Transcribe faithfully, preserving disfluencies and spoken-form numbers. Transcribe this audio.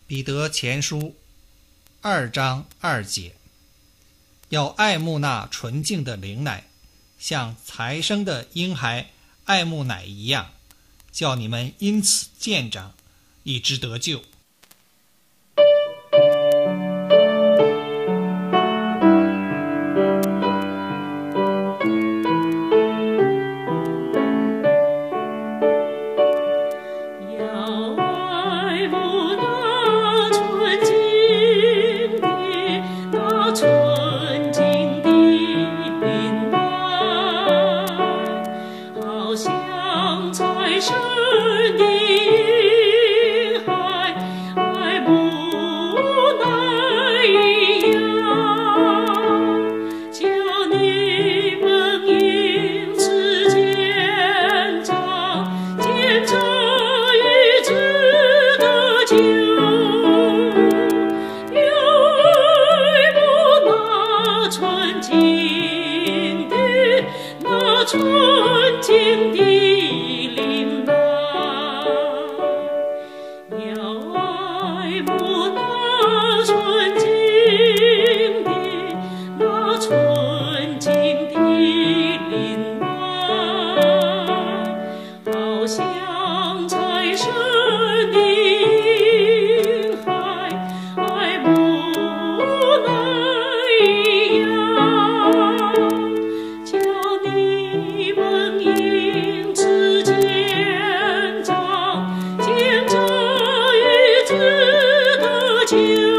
彼得前书二章二节，要爱慕那纯净的灵奶，像才生的婴孩爱慕奶一样，叫你们因此渐长，以致得救。 纯净的灵奶，要爱慕那纯净的、那纯净的灵奶，好像才生的婴孩爱慕奶一样，叫你们因此渐长，渐长以致得救。